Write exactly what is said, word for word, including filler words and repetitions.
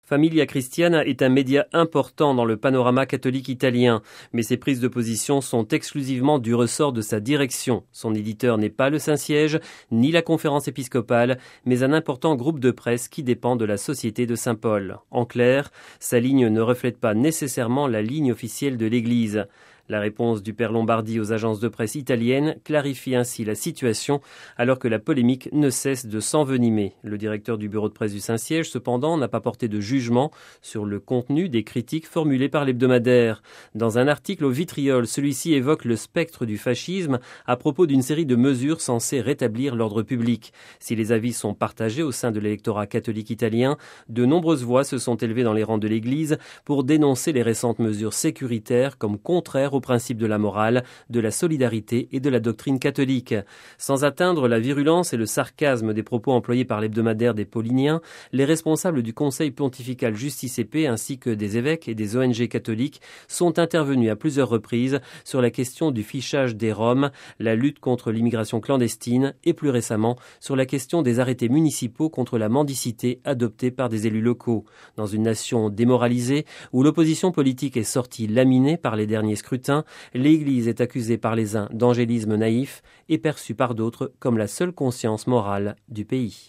Famiglia Cristiana est un média important dans le panorama catholique italien, mais ses prises de position sont exclusivement du ressort de sa direction. Son éditeur n'est pas le Saint-Siège, ni la conférence épiscopale, mais un important groupe de presse qui dépend de la Société de Saint-Paul. En clair, sa ligne ne reflète pas nécessairement la ligne officielle de l'Église. La réponse du père Lombardi aux agences de presse italiennes clarifie ainsi la situation alors que la polémique ne cesse de s'envenimer. Le directeur du bureau de presse du Saint-Siège, cependant, n'a pas porté de jugement sur le contenu des critiques formulées par l'hebdomadaire. Dans un article au vitriol, celui-ci évoque le spectre du fascisme à propos d'une série de mesures censées rétablir l'ordre public. Si les avis sont partagés au sein de l'électorat catholique italien, de nombreuses voix se sont élevées dans les rangs de l'Église pour dénoncer les récentes mesures sécuritaires comme contraires au principe de la morale, de la solidarité et de la doctrine catholique. Sans atteindre la virulence et le sarcasme des propos employés par l'hebdomadaire des Pauliniens, les responsables du Conseil pontifical Justice et Paix ainsi que des évêques et des O N G catholiques sont intervenus à plusieurs reprises sur la question du fichage des Roms, la lutte contre l'immigration clandestine et plus récemment sur la question des arrêtés municipaux contre la mendicité adoptés par des élus locaux. Dans une nation démoralisée où l'opposition politique est sortie laminée par les derniers scrutins, l'Église est accusée par les uns d'angélisme naïf et perçue par d'autres comme la seule conscience morale du pays.